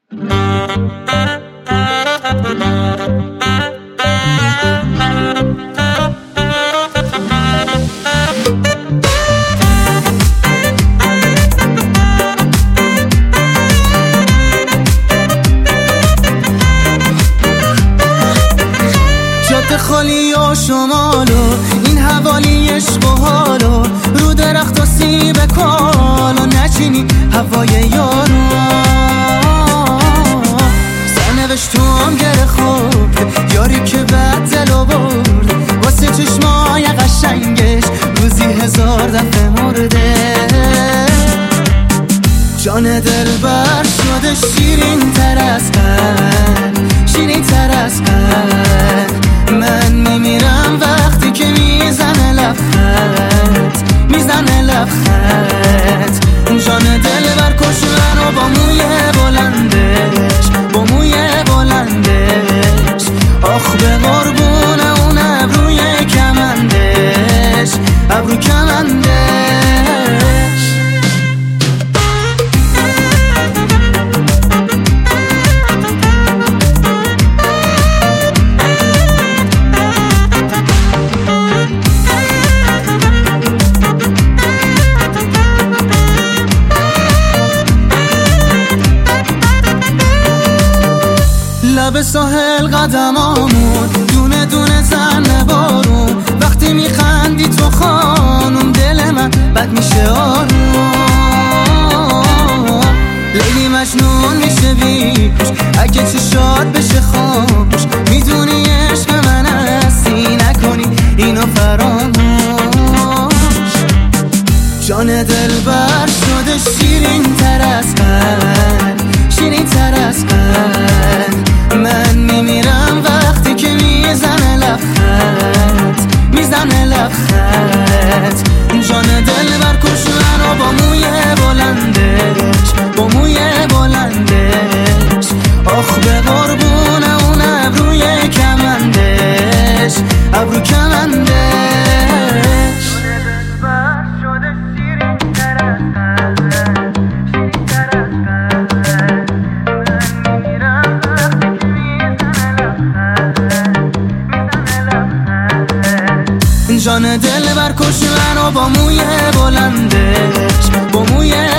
جاده خالی و شمالو این حوالی عشق و حالو رو درخت و سیب کالو نچینی هوای یارو سرنوشت تو هم گره خورد یاری که بد دلو برد واسه چشمای قشنگش روزی 1000 دفعه مرده جان دل بر شده شیرین تر از قلب شیرین تر از قلب من میمیرم وقتی که میزنه لبخند میزنه لبخند جان دل بر کش منو با موی بلندش با موی بلندش آخ به قربون اون ابروی کمندش ابرو کمندش لب ساحل قدمامون دونه دونه زن بارون وقتی میخندی تو خانم دل من بد میشه آروم لیلی مجنون میشه بیش اگه چشات بشه خاموش میدونی عشق من هستی نکنی اینو فراموش جان دل بر شده شیرین تر از قلب شیرین تر از قلب من میمیرم وقتی که میزنه لبخند میزنه لبخند جان دل بر کش منو با موی بلندش با موی بلندش آخ به قربون اون ابروی کمندش ابرو کمندش جان دل بر کش منو با موی بلندش با موی